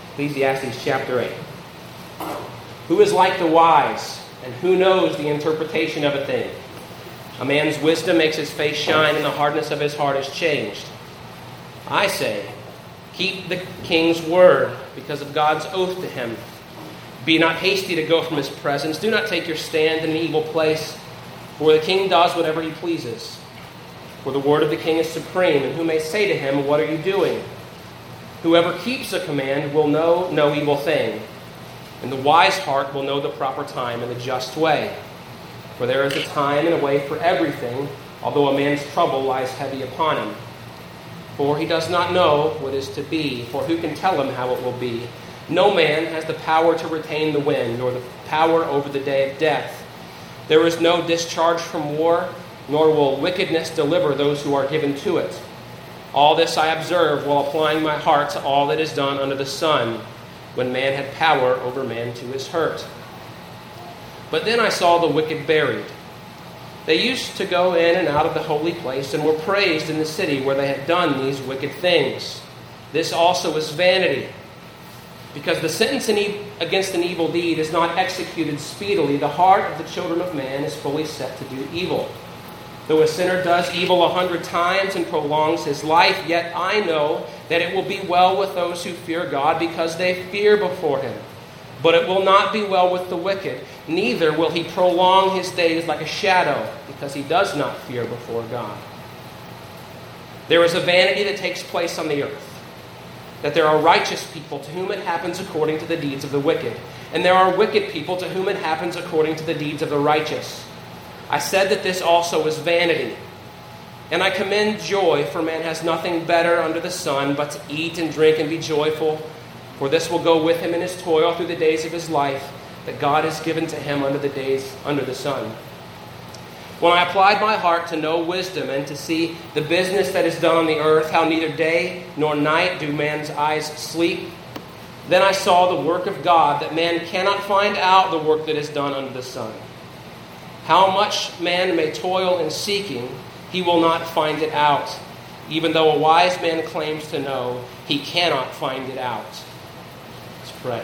Ecclesiastes chapter 8. Who is like the wise, and who knows the interpretation of a thing? A man's wisdom makes his face shine, and the hardness of his heart is changed. I say, keep the king's word, because of God's oath to him. Be not hasty to go from his presence. Do not take your stand in an evil place, for the king does whatever he pleases. For the word of the king is supreme, and who may say to him, what are you doing? Whoever keeps a command will know no evil thing, and the wise heart will know the proper time and the just way. For there is a time and a way for everything, although a man's trouble lies heavy upon him. For he does not know what is to be, for who can tell him how it will be? No man has the power to retain the wind, nor the power over the day of death. There is no discharge from war, nor will wickedness deliver those who are given to it. All this I observed while applying my heart to all that is done under the sun, when man had power over man to his hurt. But then I saw the wicked buried. They used to go in and out of the holy place, and were praised in the city where they had done these wicked things. This also is vanity. Because the sentence against an evil deed is not executed speedily, the heart of the children of man is fully set to do evil. Though a sinner does evil 100 times and prolongs his life, yet I know that it will be well with those who fear God, because they fear before him. But it will not be well with the wicked, neither will he prolong his days like a shadow, because he does not fear before God. There is a vanity that takes place on the earth, that there are righteous people to whom it happens according to the deeds of the wicked, and there are wicked people to whom it happens according to the deeds of the righteous. I said that this also is vanity. And I commend joy, for man has nothing better under the sun but to eat and drink and be joyful, for this will go with him in his toil through the days of his life that God has given to him under the days under the sun. When I applied my heart to know wisdom and to see the business that is done on the earth, how neither day nor night do man's eyes sleep, then I saw the work of God, that man cannot find out the work that is done under the sun. How much man may toil in seeking, he will not find it out. Even though a wise man claims to know, he cannot find it out. Let's pray.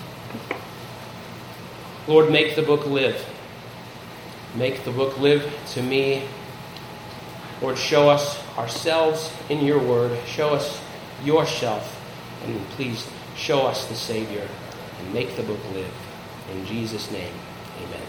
Lord, make the book live. Make the book live to me. Lord, show us ourselves in your word. Show us yourself. And please show us the Savior. And make the book live. In Jesus' name, amen.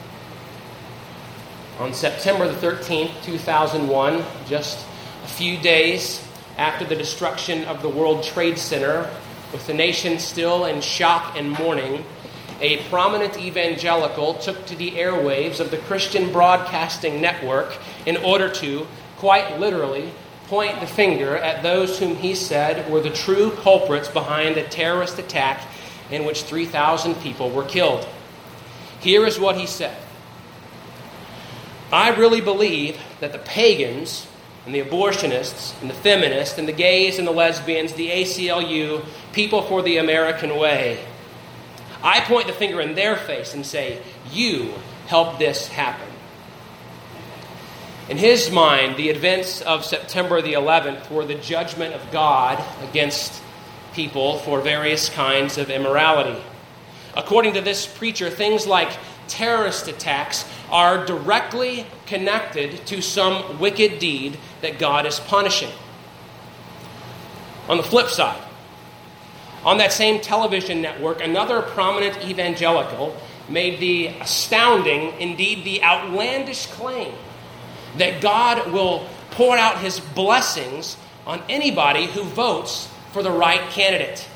On September the 13th, 2001, just a few days after the destruction of the World Trade Center, with the nation still in shock and mourning, a prominent evangelical took to the airwaves of the Christian Broadcasting Network in order to, quite literally, point the finger at those whom he said were the true culprits behind a terrorist attack in which 3,000 people were killed. Here is what he said. I really believe that the pagans and the abortionists and the feminists and the gays and the lesbians, the ACLU, people for the American way, I point the finger in their face and say, you helped this happen. In his mind, the events of September the 11th were the judgment of God against people for various kinds of immorality. According to this preacher, things like terrorist attacks are directly connected to some wicked deed that God is punishing. On the flip side, on that same television network, another prominent evangelical made the astounding, indeed the outlandish claim that God will pour out his blessings on anybody who votes for the right candidate.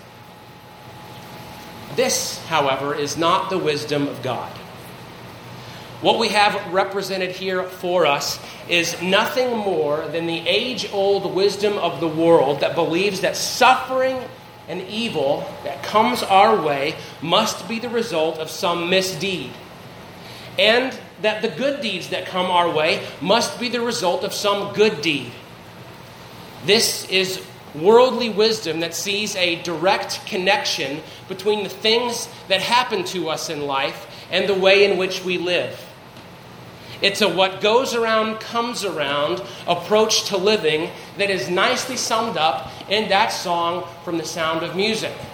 This, however, is not the wisdom of God. What we have represented here for us is nothing more than the age-old wisdom of the world that believes that suffering and evil that comes our way must be the result of some misdeed, and that the good deeds that come our way must be the result of some good deed. This is worldly wisdom that sees a direct connection between the things that happen to us in life and the way in which we live. It's a what goes around comes around approach to living that is nicely summed up in that song from The Sound of Music.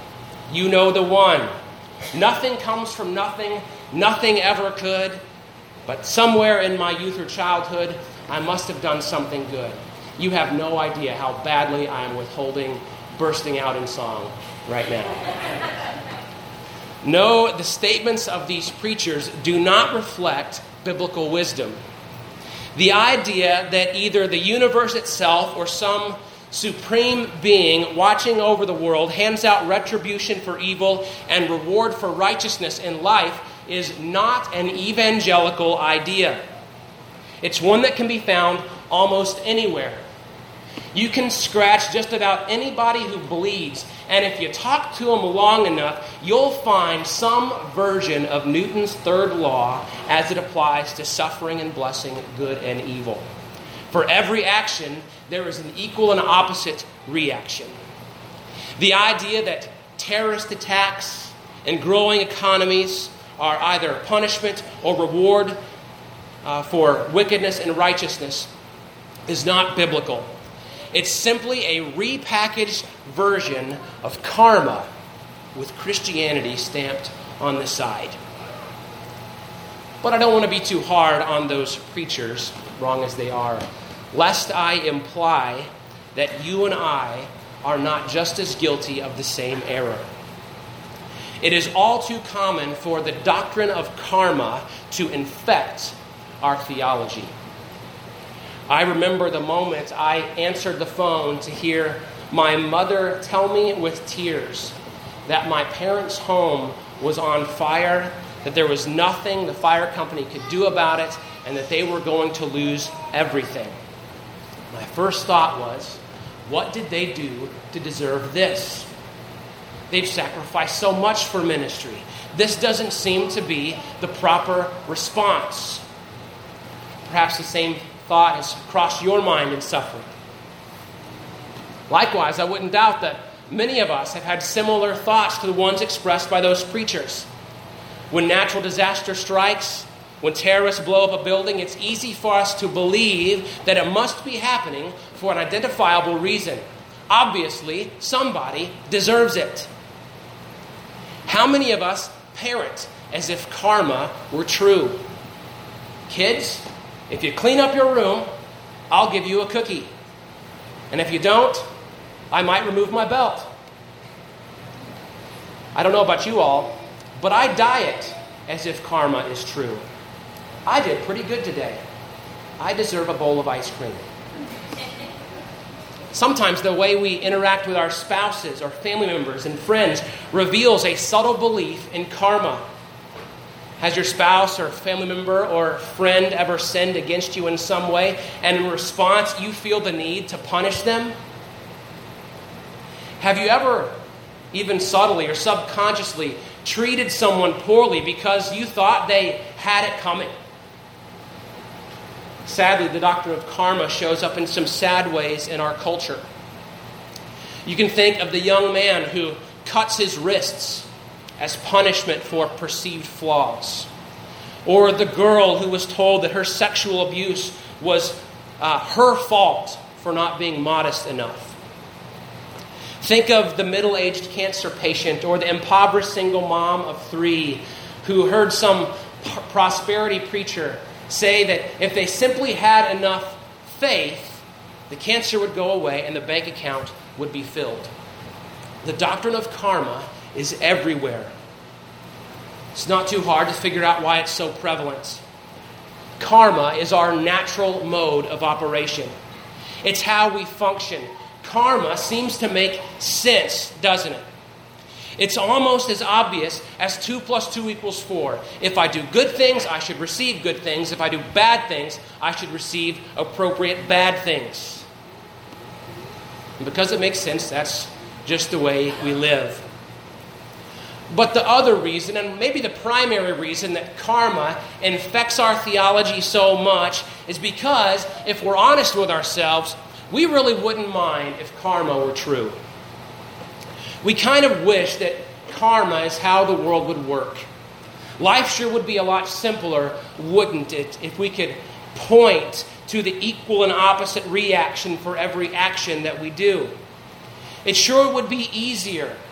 You know the one. Nothing comes from nothing. Nothing ever could. But somewhere in my youth or childhood, I must have done something good. You have no idea how badly I am withholding bursting out in song right now. No, the statements of these preachers do not reflect biblical wisdom. The idea that either the universe itself or some supreme being watching over the world hands out retribution for evil and reward for righteousness in life is not an evangelical idea. It's one that can be found almost anywhere. You can scratch just about anybody who believes, and if you talk to them long enough, you'll find some version of Newton's third law as it applies to suffering and blessing, good and evil. For every action, there is an equal and opposite reaction. The idea that terrorist attacks and growing economies are either punishment or reward for wickedness and righteousness is not biblical. It's simply a repackaged version of karma with Christianity stamped on the side. But I don't want to be too hard on those preachers, wrong as they are, lest I imply that you and I are not just as guilty of the same error. It is all too common for the doctrine of karma to infect our theology. I remember the moment I answered the phone to hear my mother tell me with tears that my parents' home was on fire, that there was nothing the fire company could do about it, and that they were going to lose everything. My first thought was, what did they do to deserve this? They've sacrificed so much for ministry. This doesn't seem to be the proper response. Perhaps the same thought has crossed your mind in suffering. Likewise, I wouldn't doubt that many of us have had similar thoughts to the ones expressed by those preachers. When natural disaster strikes, when terrorists blow up a building, it's easy for us to believe that it must be happening for an identifiable reason. Obviously, somebody deserves it. How many of us parent as if karma were true? Kids, if you clean up your room, I'll give you a cookie. And if you don't, I might remove my belt. I don't know about you all, but I diet as if karma is true. I did pretty good today. I deserve a bowl of ice cream. Sometimes the way we interact with our spouses or family members and friends reveals a subtle belief in karma. Has your spouse or family member or friend ever sinned against you in some way, and in response you feel the need to punish them? Have you ever, even subtly or subconsciously, treated someone poorly because you thought they had it coming? Sadly, the doctrine of karma shows up in some sad ways in our culture. You can think of the young man who cuts his wrists as punishment for perceived flaws. Or the girl who was told that her sexual abuse was her fault for not being modest enough. Think of the middle-aged cancer patient or the impoverished single mom of 3 who heard some prosperity preacher say that if they simply had enough faith, the cancer would go away and the bank account would be filled. The doctrine of karma is everywhere. It's not too hard to figure out why it's so prevalent. Karma is our natural mode of operation. It's how we function. Karma seems to make sense, doesn't it? It's almost as obvious as 2 + 2 = 4. If I do good things, I should receive good things. If I do bad things, I should receive appropriate bad things. And because it makes sense, that's just the way we live. But the other reason, and maybe the primary reason that karma infects our theology so much, is because if we're honest with ourselves, we really wouldn't mind if karma were true. We kind of wish that karma is how the world would work. Life sure would be a lot simpler, wouldn't it, if we could point to the equal and opposite reaction for every action that we do. It sure would be easier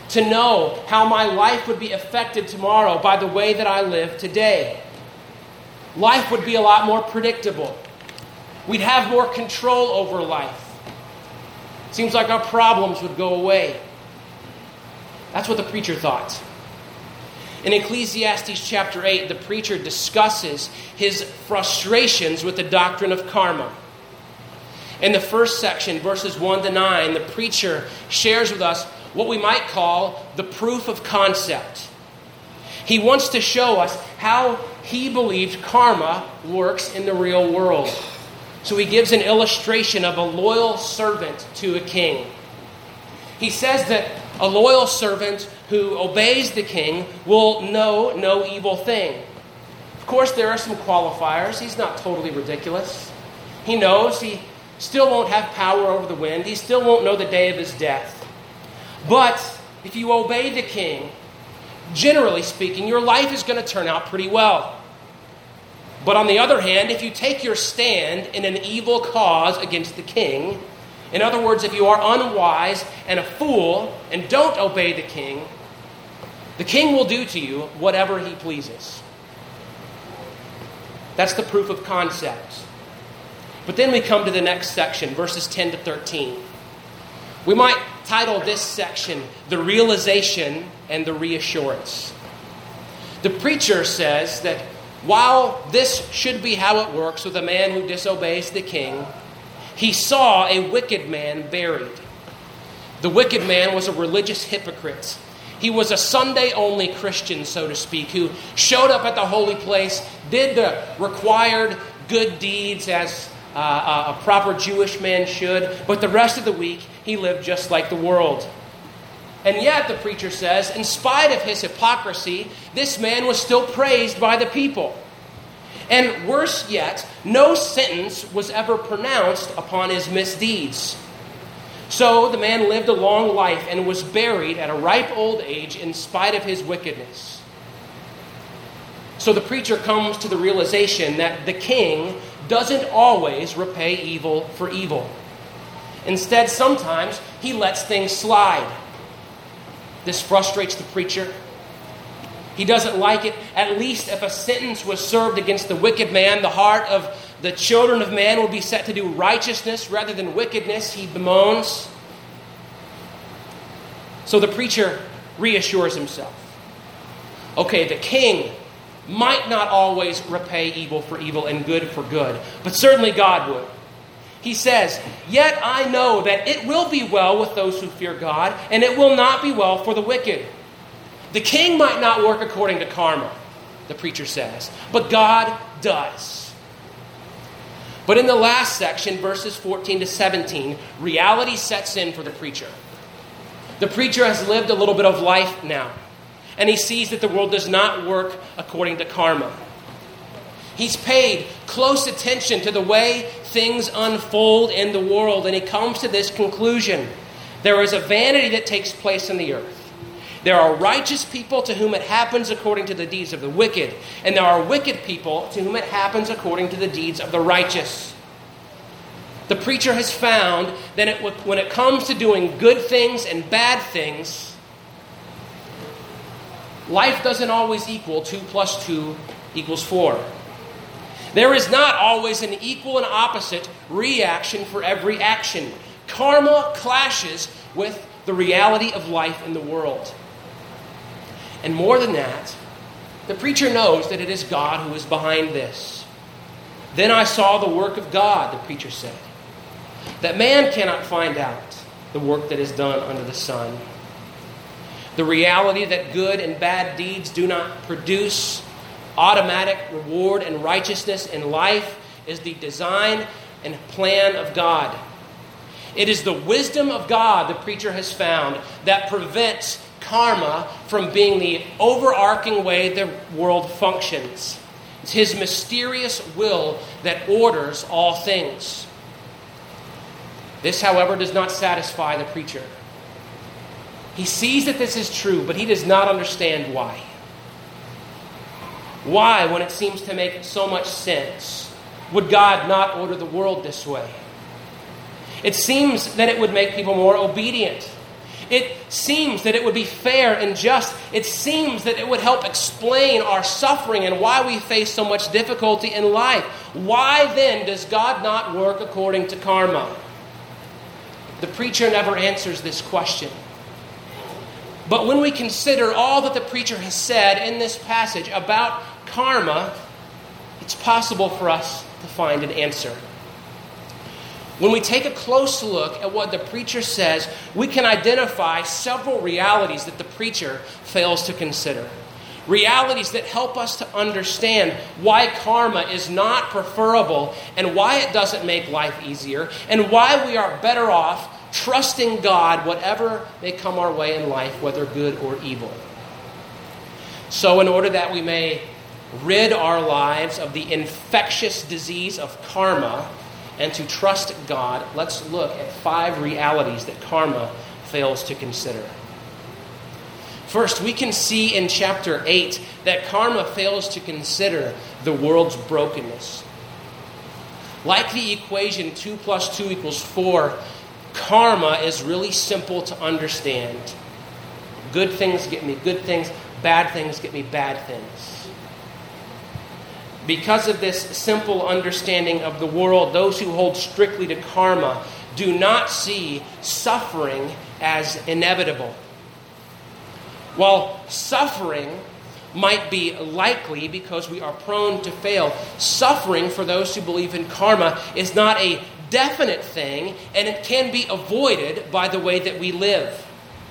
to know how my life would be affected tomorrow by the way that I live today. Life would be a lot more predictable. We'd have more control over life. Seems like our problems would go away. That's what the preacher thought. In Ecclesiastes chapter 8, the preacher discusses his frustrations with the doctrine of karma. In the first section, verses 1 to 9, the preacher shares with us what we might call the proof of concept. He wants to show us how he believed karma works in the real world. So he gives an illustration of a loyal servant to a king. He says that a loyal servant who obeys the king will know no evil thing. Of course, there are some qualifiers. He's not totally ridiculous. He knows he still won't have power over the wind. He still won't know the day of his death. But if you obey the king, generally speaking, your life is going to turn out pretty well. But on the other hand, if you take your stand in an evil cause against the king, in other words, if you are unwise and a fool and don't obey the king will do to you whatever he pleases. That's the proof of concept. But then we come to the next section, verses 10 to 13. We might title this section, The Realization and the Reassurance. The preacher says that while this should be how it works with a man who disobeys the king, he saw a wicked man buried. The wicked man was a religious hypocrite. He was a Sunday-only Christian, so to speak, who showed up at the holy place, did the required good deeds as a proper Jewish man should, but the rest of the week he lived just like the world. And yet, the preacher says, in spite of his hypocrisy, this man was still praised by the people. And worse yet, no sentence was ever pronounced upon his misdeeds. So the man lived a long life and was buried at a ripe old age in spite of his wickedness. So the preacher comes to the realization that the king doesn't always repay evil for evil. Instead, sometimes he lets things slide. This frustrates the preacher. He doesn't like it. At least if a sentence was served against the wicked man, the heart of the children of man will be set to do righteousness rather than wickedness, he bemoans. So the preacher reassures himself. Okay, the king might not always repay evil for evil and good for good, but certainly God would. He says, "Yet I know that it will be well with those who fear God, and it will not be well for the wicked." The king might not work according to karma, the preacher says, but God does. But in the last section, verses 14 to 17, reality sets in for the preacher. The preacher has lived a little bit of life now, and he sees that the world does not work according to karma. He's paid close attention to the way things unfold in the world, and he comes to this conclusion. There is a vanity that takes place in the earth. There are righteous people to whom it happens according to the deeds of the wicked, and there are wicked people to whom it happens according to the deeds of the righteous. The preacher has found that when it comes to doing good things and bad things, life doesn't always equal 2 + 2 = 4. There is not always an equal and opposite reaction for every action. Karma clashes with the reality of life in the world. And more than that, the preacher knows that it is God who is behind this. Then I saw the work of God, the preacher said, that man cannot find out the work that is done under the sun. The reality that good and bad deeds do not produce automatic reward and righteousness in life is the design and plan of God. It is the wisdom of God, the preacher has found, that prevents karma from being the overarching way the world functions. It's his mysterious will that orders all things. This, however, does not satisfy the preacher. He sees that this is true, but he does not understand why. Why, when it seems to make so much sense, would God not order the world this way? It seems that it would make people more obedient. It seems that it would be fair and just. It seems that it would help explain our suffering and why we face so much difficulty in life. Why then does God not work according to karma? The preacher never answers this question. But when we consider all that the preacher has said in this passage about karma, it's possible for us to find an answer. When we take a close look at what the preacher says, we can identify several realities that the preacher fails to consider. Realities that help us to understand why karma is not preferable and why it doesn't make life easier and why we are better off trusting God whatever may come our way in life, whether good or evil. So in order that we may rid our lives of the infectious disease of karma and to trust God, let's look at 5 realities that karma fails to consider. First, we can see in chapter 8 that karma fails to consider the world's brokenness. Like the equation 2 + 2 = 4, karma is really simple to understand. Good things get me good things, bad things get me bad things. Because of this simple understanding of the world, those who hold strictly to karma do not see suffering as inevitable. While suffering might be likely because we are prone to fail, suffering for those who believe in karma is not a definite thing, and it can be avoided by the way that we live.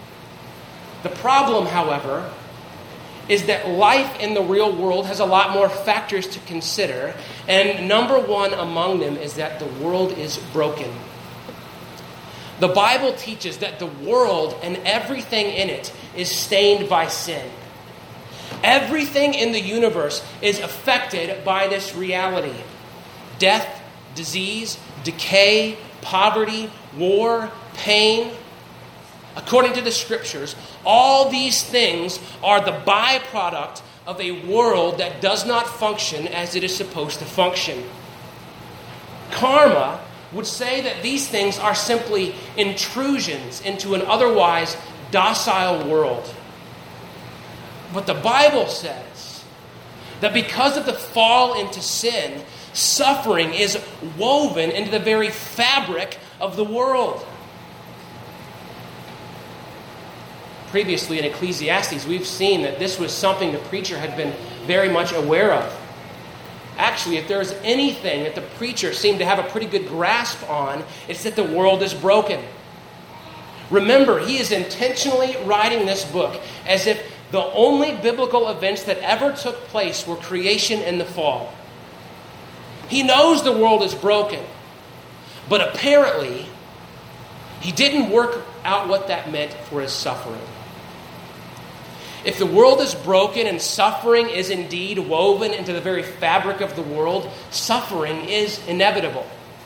The problem, however, is that life in the real world has a lot more factors to consider, and number one among them is that the world is broken. The Bible teaches that the world and everything in it is stained by sin. Everything in the universe is affected by this reality. Death, disease, decay, poverty, war, pain. According to the Scriptures, all these things are the byproduct of a world that does not function as it is supposed to function. Karma would say that these things are simply intrusions into an otherwise docile world. But the Bible says that because of the fall into sin, suffering is woven into the very fabric of the world. Previously in Ecclesiastes, we've seen that this was something the preacher had been very much aware of. Actually, if there's anything that the preacher seemed to have a pretty good grasp on, it's that the world is broken. Remember, he is intentionally writing this book as if the only biblical events that ever took place were creation and the fall. He knows the world is broken, but apparently he didn't work out what that meant for his suffering. If the world is broken and suffering is indeed woven into the very fabric of the world, suffering is inevitable.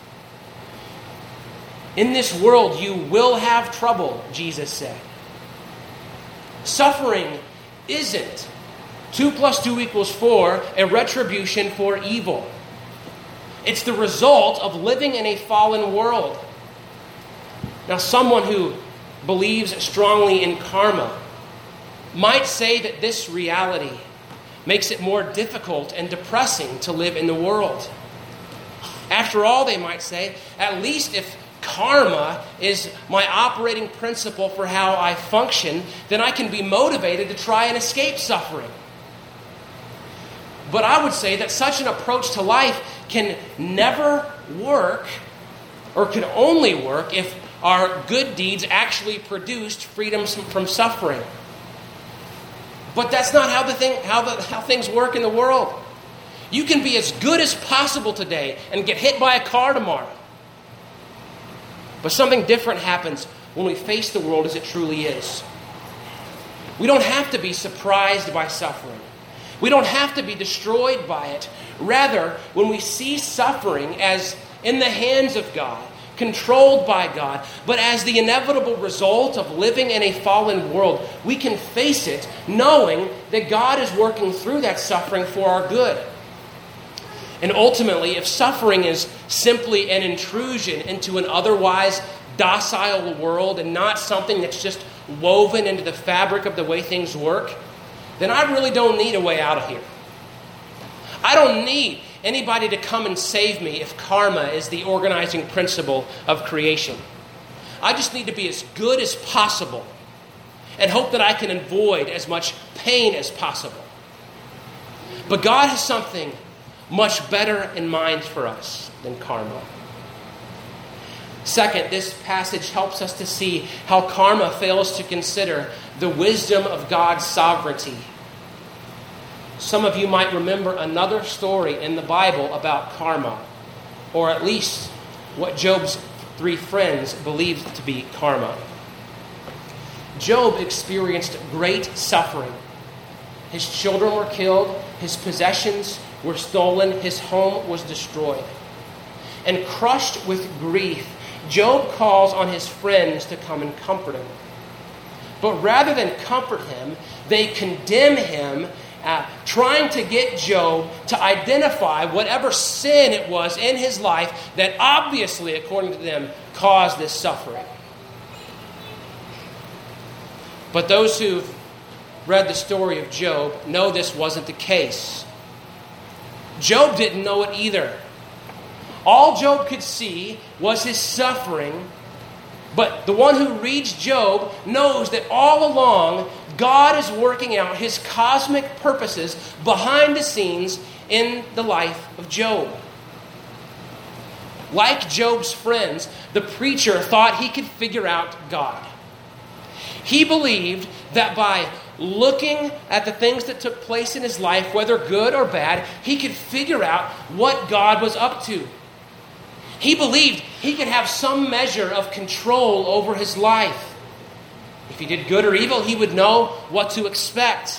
In this world you will have trouble, Jesus said. Suffering isn't 2 + 2 = 4, a retribution for evil. It's the result of living in a fallen world. Now, someone who believes strongly in karma might say that this reality makes it more difficult and depressing to live in the world. After all, they might say, at least if karma is my operating principle for how I function, then I can be motivated to try and escape suffering. But I would say that such an approach to life can never work, or can only work if our good deeds actually produced freedom from suffering. But that's not how things work in the world. You can be as good as possible today and get hit by a car tomorrow. But something different happens when we face the world as it truly is. We don't have to be surprised by suffering. We don't have to be destroyed by it. Rather, when we see suffering as in the hands of God, controlled by God, but as the inevitable result of living in a fallen world, we can face it knowing that God is working through that suffering for our good. And ultimately, if suffering is simply an intrusion into an otherwise docile world and not something that's just woven into the fabric of the way things work, then I really don't need a way out of here. I don't need anybody to come and save me if karma is the organizing principle of creation. I just need to be as good as possible and hope that I can avoid as much pain as possible. But God has something much better in mind for us than karma. Second, this passage helps us to see how karma fails to consider the wisdom of God's sovereignty. Some of you might remember another story in the Bible about karma, or at least what Job's 3 friends believed to be karma. Job experienced great suffering. His children were killed, his possessions were stolen, his home was destroyed. And crushed with grief, Job calls on his friends to come and comfort him. But rather than comfort him, they condemn him, trying to get Job to identify whatever sin it was in his life that obviously, according to them, caused this suffering. But those who've read the story of Job know this wasn't the case. Job didn't know it either. All Job could see was his suffering, but the one who reads Job knows that all along God is working out his cosmic purposes behind the scenes in the life of Job. Like Job's friends, the preacher thought he could figure out God. He believed that by looking at the things that took place in his life, whether good or bad, he could figure out what God was up to. He believed he could have some measure of control over his life. If he did good or evil, he would know what to expect.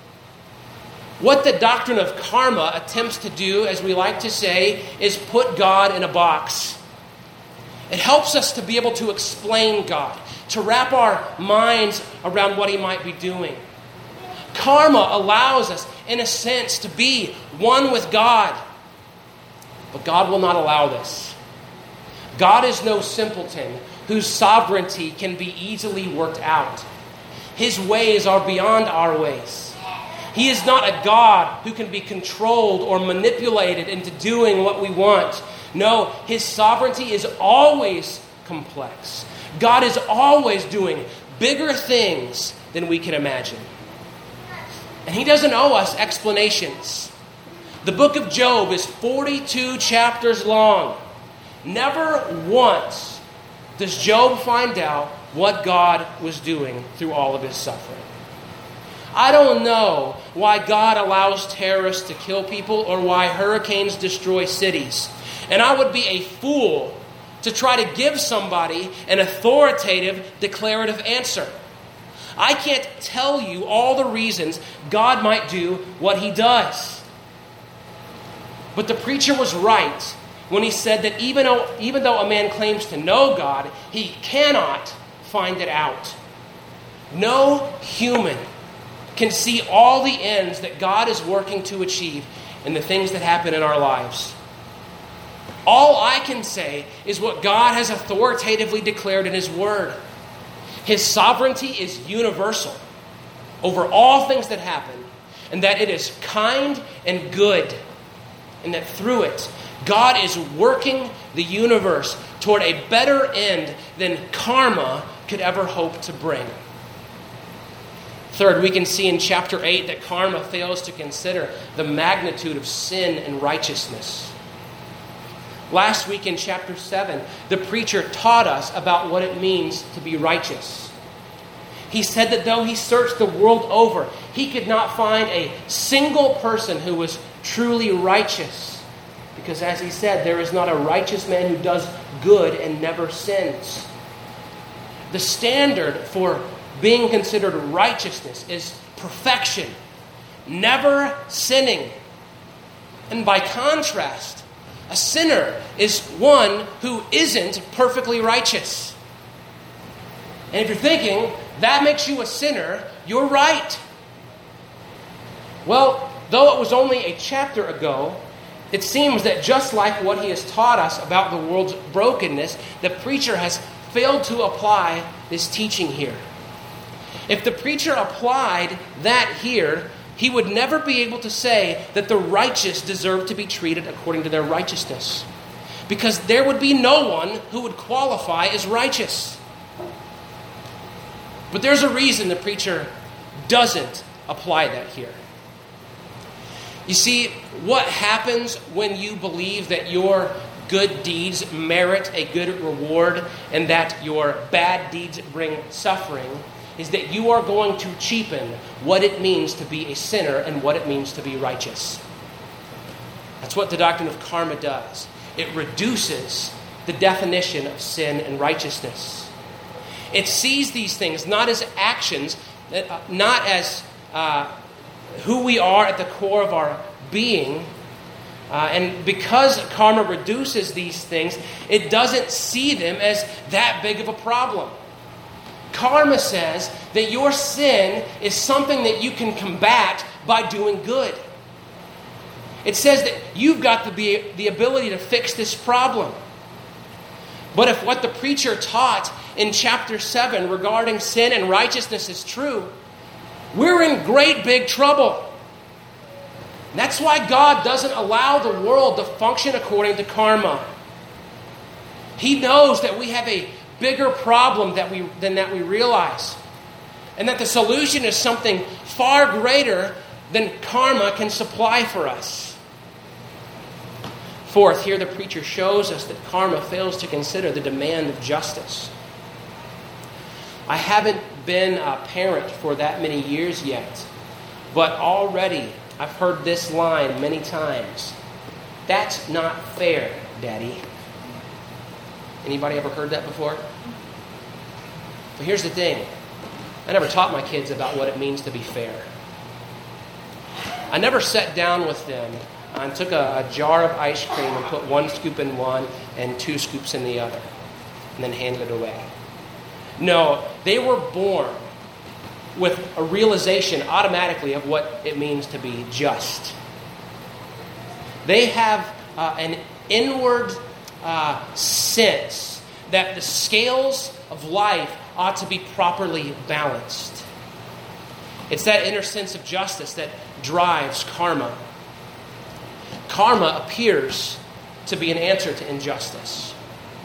What the doctrine of karma attempts to do, as we like to say, is put God in a box. It helps us to be able to explain God, to wrap our minds around what he might be doing. Karma allows us, in a sense, to be one with God. But God will not allow this. God is no simpleton whose sovereignty can be easily worked out. His ways are beyond our ways. He is not a God who can be controlled or manipulated into doing what we want. No, his sovereignty is always complex. God is always doing bigger things than we can imagine. And he doesn't owe us explanations. The book of Job is 42 chapters long. Never once does Job find out what God was doing through all of his suffering. I don't know why God allows terrorists to kill people or why hurricanes destroy cities. And I would be a fool to try to give somebody an authoritative, declarative answer. I can't tell you all the reasons God might do what he does. But the preacher was right when he said that even though a man claims to know God, he cannot find it out. No human can see all the ends that God is working to achieve in the things that happen in our lives. All I can say is what God has authoritatively declared in his word. His sovereignty is universal over all things that happen, and that it is kind and good, and that through it, God is working the universe toward a better end than karma could ever hope to bring. Third, we can see in chapter 8 that karma fails to consider the magnitude of sin and righteousness. Last week in chapter 7, the preacher taught us about what it means to be righteous. He said that though he searched the world over, he could not find a single person who was truly righteous. Because as he said, there is not a righteous man who does good and never sins. The standard for being considered righteousness is perfection, never sinning. And by contrast, a sinner is one who isn't perfectly righteous. And if you're thinking, that makes you a sinner, you're right. Well, though it was only a chapter ago, it seems that just like what he has taught us about the world's brokenness, the preacher has failed to apply this teaching here. If the preacher applied that here, he would never be able to say that the righteous deserve to be treated according to their righteousness, because there would be no one who would qualify as righteous. But there's a reason the preacher doesn't apply that here. You see, what happens when you believe that your good deeds merit a good reward and that your bad deeds bring suffering is that you are going to cheapen what it means to be a sinner and what it means to be righteous. That's what the doctrine of karma does. It reduces the definition of sin and righteousness. It sees these things not as actions, not as who we are at the core of our being. And because karma reduces these things, it doesn't see them as that big of a problem. Karma says that your sin is something that you can combat by doing good. It says that you've got the ability to fix this problem. But if what the preacher taught in chapter 7 regarding sin and righteousness is true, we're in great big trouble. That's why God doesn't allow the world to function according to karma. He knows that we have a bigger problem than that we realize. And that the solution is something far greater than karma can supply for us. Fourth, here the preacher shows us that karma fails to consider the demand of justice. I haven't been a parent for that many years yet, but already I've heard this line many times. That's not fair, Daddy. Anybody ever heard that before? But here's the thing. I never taught my kids about what it means to be fair. I never sat down with them and took a jar of ice cream and put 1 scoop in one and 2 scoops in the other, and then handed it away. No, they were born with a realization automatically of what it means to be just. They have an inward sense that the scales of life ought to be properly balanced. It's that inner sense of justice that drives karma. Karma appears to be an answer to injustice.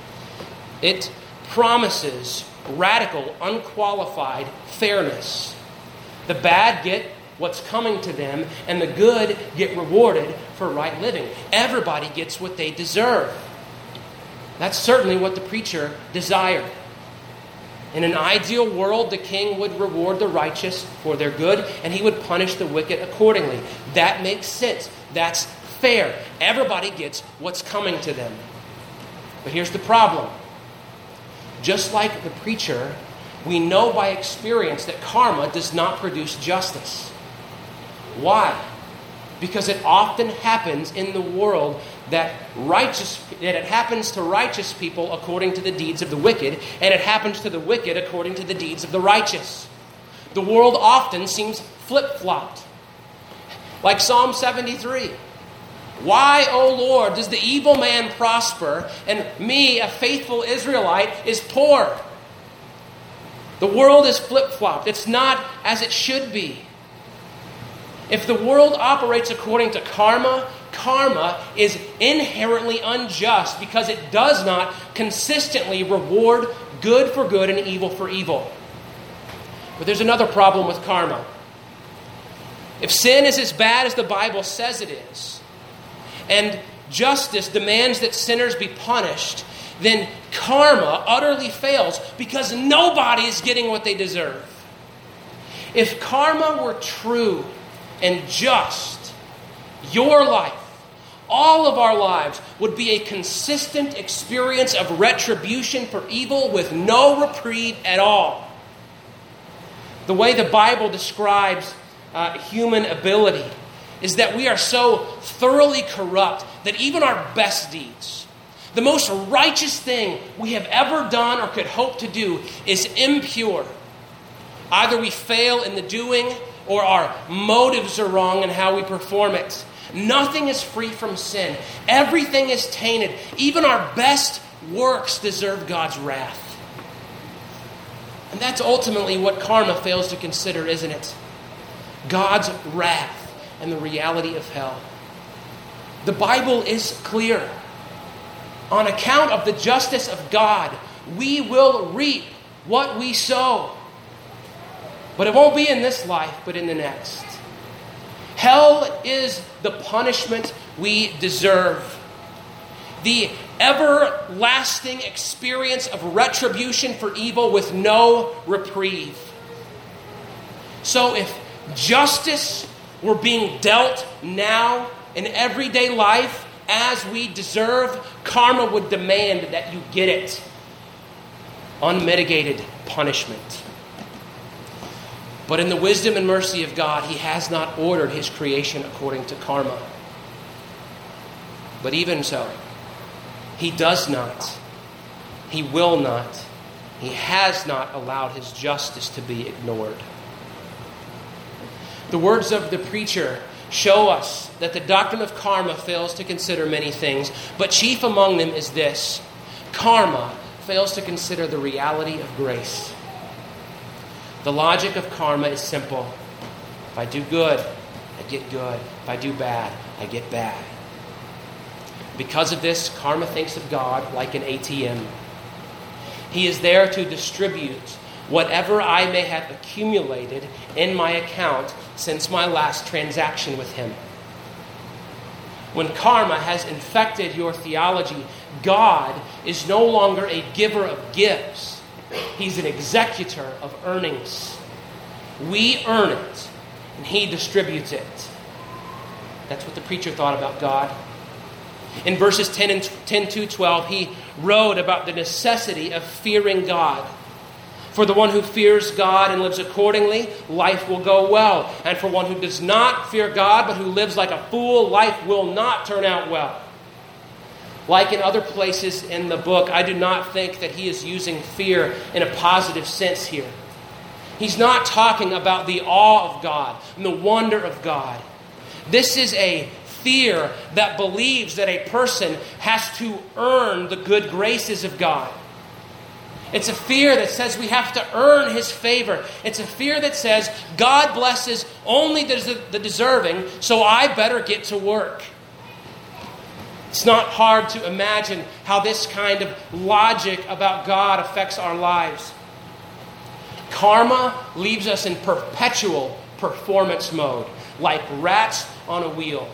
It promises radical, unqualified fairness. The bad get what's coming to them, and the good get rewarded for right living. Everybody gets what they deserve. That's certainly what the preacher desired. In an ideal world, the king would reward the righteous for their good, and he would punish the wicked accordingly. That makes sense. That's fair. Everybody gets what's coming to them. But here's the problem. Just like the preacher, we know by experience that karma does not produce justice. Why? Because it often happens in the world that it happens to righteous people according to the deeds of the wicked, and it happens to the wicked according to the deeds of the righteous. The world often seems flip-flopped. Like Psalm 73. Why, O Lord, does the evil man prosper, and me, a faithful Israelite, is poor? The world is flip-flopped. It's not as it should be. If the world operates according to karma, karma is inherently unjust because it does not consistently reward good for good and evil for evil. But there's another problem with karma. If sin is as bad as the Bible says it is, and justice demands that sinners be punished, then karma utterly fails because nobody is getting what they deserve. If karma were true and just, your life, all of our lives, would be a consistent experience of retribution for evil with no reprieve at all. The way the Bible describes human ability is that we are so thoroughly corrupt that even our best deeds, the most righteous thing we have ever done or could hope to do, is impure. Either we fail in the doing or our motives are wrong in how we perform it. Nothing is free from sin. Everything is tainted. Even our best works deserve God's wrath. And that's ultimately what karma fails to consider, isn't it? God's wrath and the reality of hell. The Bible is clear. On account of the justice of God, we will reap what we sow. But it won't be in this life, but in the next. Hell is the punishment we deserve. The everlasting experience of retribution for evil with no reprieve. So if justice were being dealt now in everyday life as we deserve, karma would demand that you get it. Unmitigated punishment. But in the wisdom and mercy of God, He has not ordered His creation according to karma. But even so, He does not, He will not, He has not allowed His justice to be ignored. The words of the preacher show us that the doctrine of karma fails to consider many things, but chief among them is this: karma fails to consider the reality of grace. The logic of karma is simple. If I do good, I get good. If I do bad, I get bad. Because of this, karma thinks of God like an ATM. He is there to distribute whatever I may have accumulated in my account since my last transaction with Him. When karma has infected your theology, God is no longer a giver of gifts. He's an executor of earnings. We earn it, and He distributes it. That's what the preacher thought about God. In verses 10 to 12, he wrote about the necessity of fearing God. For the one who fears God and lives accordingly, life will go well. And for one who does not fear God, but who lives like a fool, life will not turn out well. Like in other places in the book, I do not think that he is using fear in a positive sense here. He's not talking about the awe of God and the wonder of God. This is a fear that believes that a person has to earn the good graces of God. It's a fear that says we have to earn His favor. It's a fear that says God blesses only the deserving, so I better get to work. It's not hard to imagine how this kind of logic about God affects our lives. Karma leaves us in perpetual performance mode, like rats on a wheel.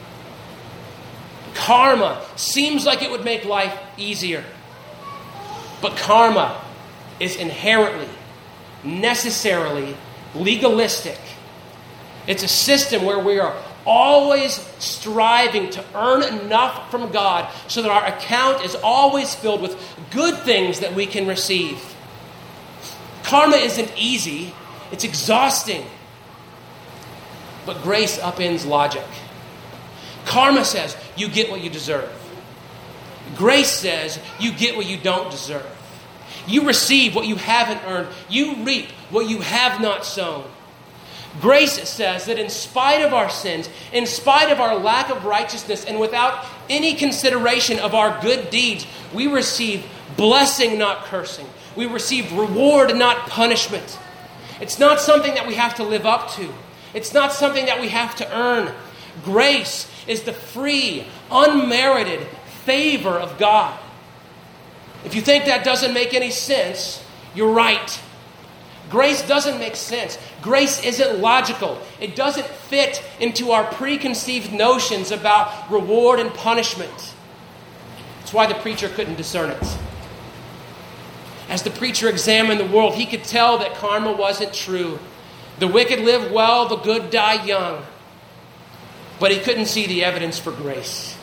Karma seems like it would make life easier. But karma is inherently, necessarily legalistic. It's a system where we are always striving to earn enough from God so that our account is always filled with good things that we can receive. Karma isn't easy. It's exhausting. But grace upends logic. Karma says you get what you deserve. Grace says you get what you don't deserve. You receive what you haven't earned. You reap what you have not sown. Grace says that in spite of our sins, in spite of our lack of righteousness, and without any consideration of our good deeds, we receive blessing, not cursing. We receive reward, not punishment. It's not something that we have to live up to. It's not something that we have to earn. Grace is the free, unmerited favor of God. If you think that doesn't make any sense, you're right. Grace doesn't make sense. Grace isn't logical. It doesn't fit into our preconceived notions about reward and punishment. That's why the preacher couldn't discern it. As the preacher examined the world, he could tell that karma wasn't true. The wicked live well, the good die young. But he couldn't see the evidence for grace.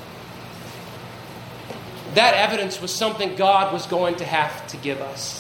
That evidence was something God was going to have to give us.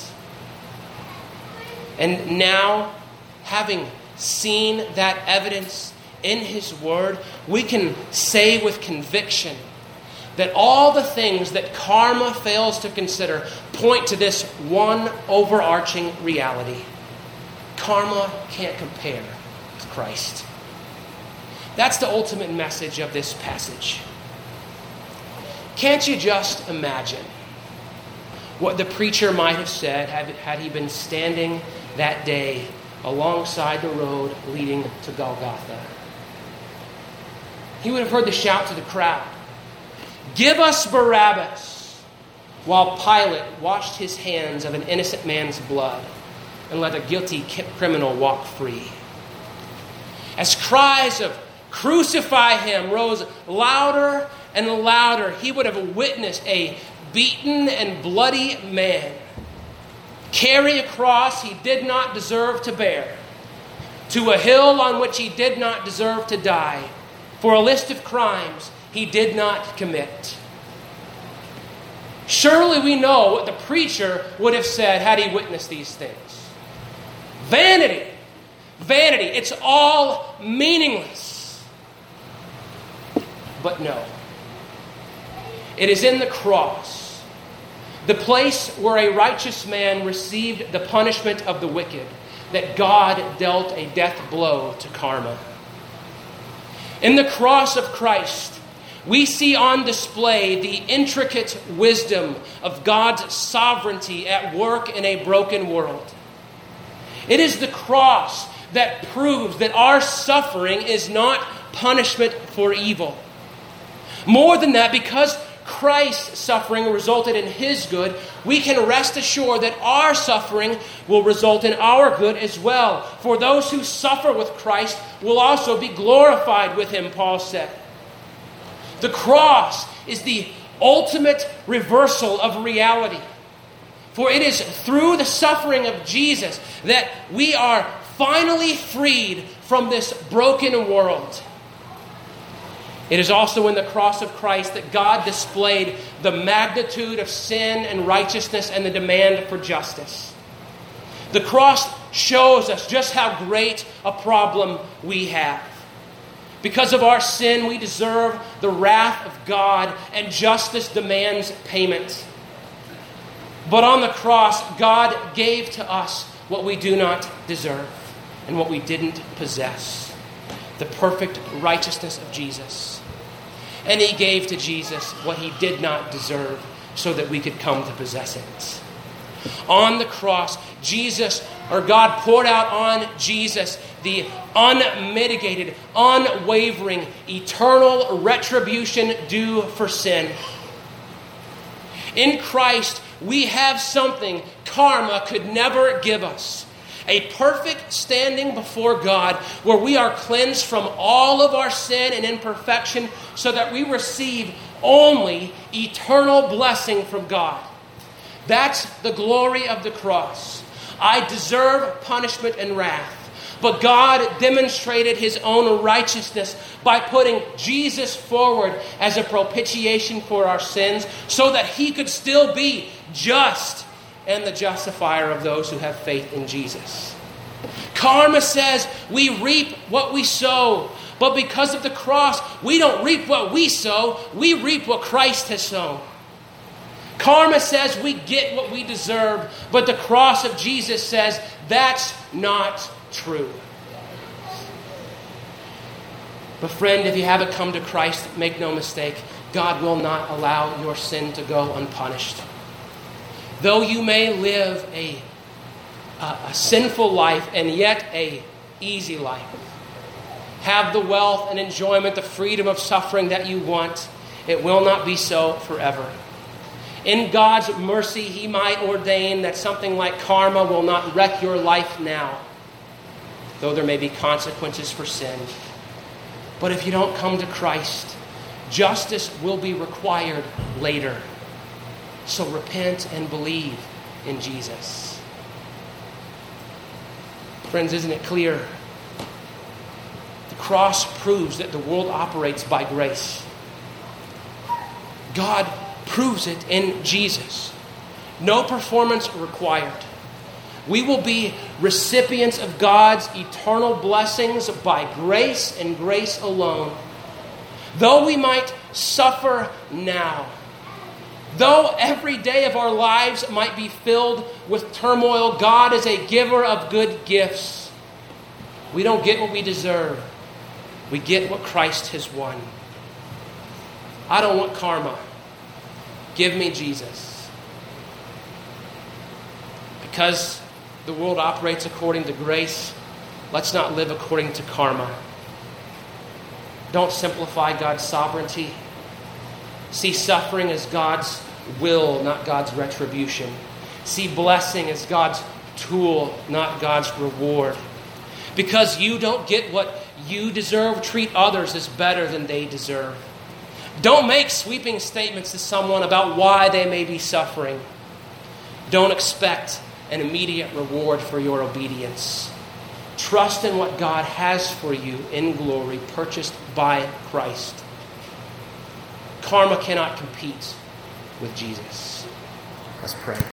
And now, having seen that evidence in His Word, we can say with conviction that all the things that karma fails to consider point to this one overarching reality. Karma can't compare with Christ. That's the ultimate message of this passage. Can't you just imagine what the preacher might have said had he been standing that day alongside the road leading to Golgotha. He would have heard the shout to the crowd, "Give us Barabbas," while Pilate washed his hands of an innocent man's blood and let a guilty criminal walk free. As cries of "Crucify him" rose louder and louder, he would have witnessed a beaten and bloody man carry a cross he did not deserve to bear to a hill on which he did not deserve to die for a list of crimes he did not commit. Surely we know what the preacher would have said had he witnessed these things. Vanity. Vanity. It's all meaningless. But no. It is in the cross, the place where a righteous man received the punishment of the wicked, that God dealt a death blow to karma. In the cross of Christ, we see on display the intricate wisdom of God's sovereignty at work in a broken world. It is the cross that proves that our suffering is not punishment for evil. More than that, because Christ's suffering resulted in His good, we can rest assured that our suffering will result in our good as well. For those who suffer with Christ will also be glorified with Him, Paul said. The cross is the ultimate reversal of reality. For it is through the suffering of Jesus that we are finally freed from this broken world. It is also in the cross of Christ that God displayed the magnitude of sin and righteousness and the demand for justice. The cross shows us just how great a problem we have. Because of our sin, we deserve the wrath of God, and justice demands payment. But on the cross, God gave to us what we do not deserve and what we didn't possess: the perfect righteousness of Jesus. And He gave to Jesus what He did not deserve so that we could come to possess it. On the cross, God poured out on Jesus the unmitigated, unwavering, eternal retribution due for sin. In Christ, we have something karma could never give us: a perfect standing before God where we are cleansed from all of our sin and imperfection so that we receive only eternal blessing from God. That's the glory of the cross. I deserve punishment and wrath, but God demonstrated His own righteousness by putting Jesus forward as a propitiation for our sins so that He could still be just and the justifier of those who have faith in Jesus. Karma says we reap what we sow, but because of the cross, we don't reap what we sow, we reap what Christ has sown. Karma says we get what we deserve, but the cross of Jesus says that's not true. But friend, if you haven't come to Christ, make no mistake, God will not allow your sin to go unpunished. Though you may live a sinful life and yet a easy life, have the wealth and enjoyment, the freedom of suffering that you want, it will not be so forever. In God's mercy, He might ordain that something like karma will not wreck your life now, though there may be consequences for sin. But if you don't come to Christ, justice will be required later. So repent and believe in Jesus. Friends, isn't it clear? The cross proves that the world operates by grace. God proves it in Jesus. No performance required. We will be recipients of God's eternal blessings by grace and grace alone. Though we might suffer now, though every day of our lives might be filled with turmoil, God is a giver of good gifts. We don't get what we deserve. We get what Christ has won. I don't want karma. Give me Jesus. Because the world operates according to grace, let's not live according to karma. Don't simplify God's sovereignty. See suffering as God's will, not God's retribution. See blessing as God's tool, not God's reward. Because you don't get what you deserve, treat others as better than they deserve. Don't make sweeping statements to someone about why they may be suffering. Don't expect an immediate reward for your obedience. Trust in what God has for you in glory, purchased by Christ. Karma cannot compete with Jesus. Let's pray.